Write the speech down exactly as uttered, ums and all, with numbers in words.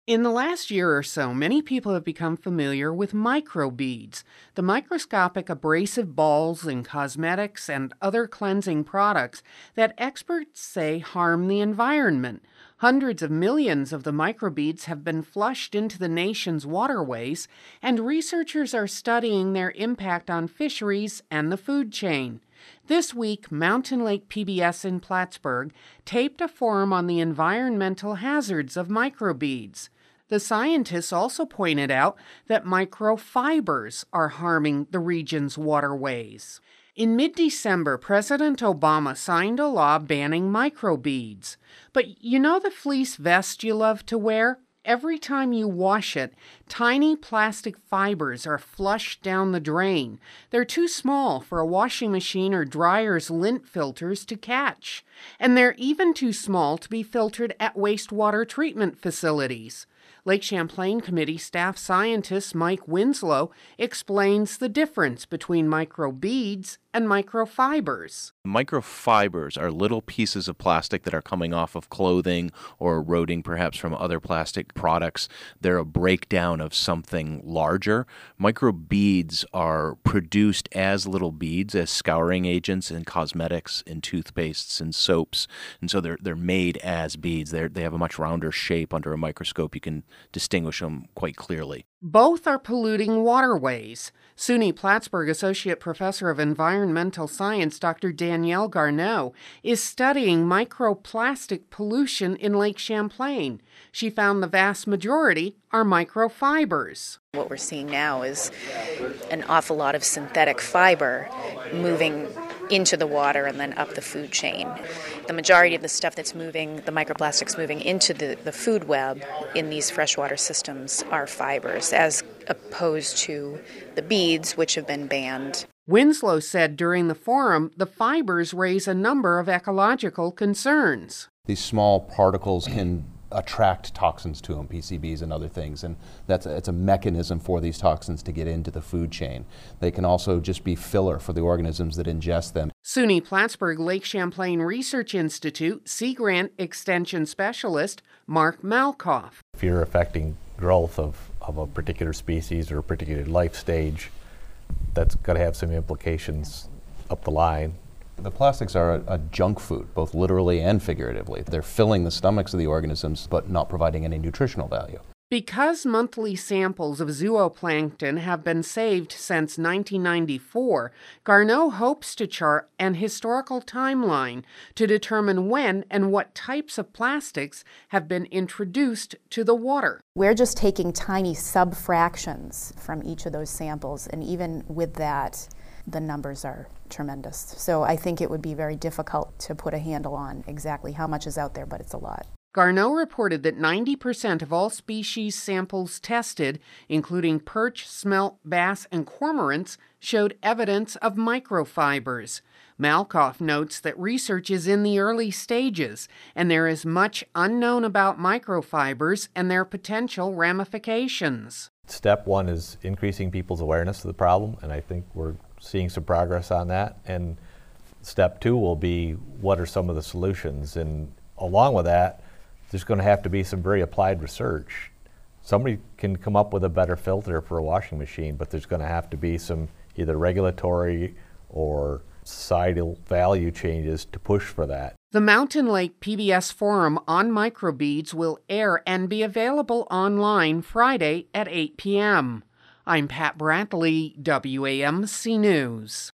In the last year or so, many people have become familiar with microbeads, the microscopic abrasive balls in cosmetics and other cleansing products that experts say harm the environment. Hundreds of millions of the microbeads have been flushed into the nation's waterways, and researchers are studying their impact on fisheries and the food chain. This week, Mountain Lake P B S in Plattsburgh taped a forum on the environmental hazards of microbeads. The scientists also pointed out that microfibers are harming the region's waterways. In mid-December, President Obama signed a law banning microbeads. But you know the fleece vest you love to wear? Every time you wash it, tiny plastic fibers are flushed down the drain. They're too small for a washing machine or dryer's lint filters to catch. And they're even too small to be filtered at wastewater treatment facilities. Lake Champlain Committee staff scientist Mike Winslow explains the difference between microbeads and microfibers. Microfibers are little pieces of plastic that are coming off of clothing or eroding perhaps from other plastic products. They're a breakdown of something larger. Microbeads are produced as little beads, as scouring agents in cosmetics, in toothpastes, and soaps. And so they're they're made as beads. They they have a much rounder shape under a microscope. You can distinguish them quite clearly. Both are polluting waterways. SUNY Plattsburgh Associate Professor of Environmental Science Doctor Danielle Garneau is studying microplastic pollution in Lake Champlain. She found the vast majority are microfibers. What we're seeing now is an awful lot of synthetic fiber moving into the water and then up the food chain. The majority of the stuff that's moving, the microplastics moving into the, the food web in these freshwater systems are fibers, as opposed to the beads, which have been banned. Winslow said during the forum the fibers raise a number of ecological concerns. These small particles can attract toxins to them, P C Bs and other things, and that's a, it's a mechanism for these toxins to get into the food chain. They can also just be filler for the organisms that ingest them. SUNY Plattsburgh Lake Champlain Research Institute Sea Grant Extension Specialist Mark Malkoff. If you're affecting growth of, of a particular species or a particular life stage, that's got to have some implications up the line. The plastics are a, a junk food, both literally and figuratively. They're filling the stomachs of the organisms, but not providing any nutritional value. Because monthly samples of zooplankton have been saved since nineteen ninety-four, Garneau hopes to chart an historical timeline to determine when and what types of plastics have been introduced to the water. We're just taking tiny subfractions from each of those samples, and even with that, the numbers are tremendous. So I think it would be very difficult to put a handle on exactly how much is out there, but it's a lot. Garneau reported that ninety percent of all species samples tested, including perch, smelt, bass, and cormorants, showed evidence of microfibers. Malkoff notes that research is in the early stages, and there is much unknown about microfibers and their potential ramifications. Step one is increasing people's awareness of the problem, and I think we're seeing some progress on that. And step two will be, what are some of the solutions? And along with that, there's going to have to be some very applied research. Somebody can come up with a better filter for a washing machine, but there's going to have to be some either regulatory or societal value changes to push for that. The Mountain Lake P B S Forum on microbeads will air and be available online Friday at eight p.m. I'm Pat Brantley, W A M C News.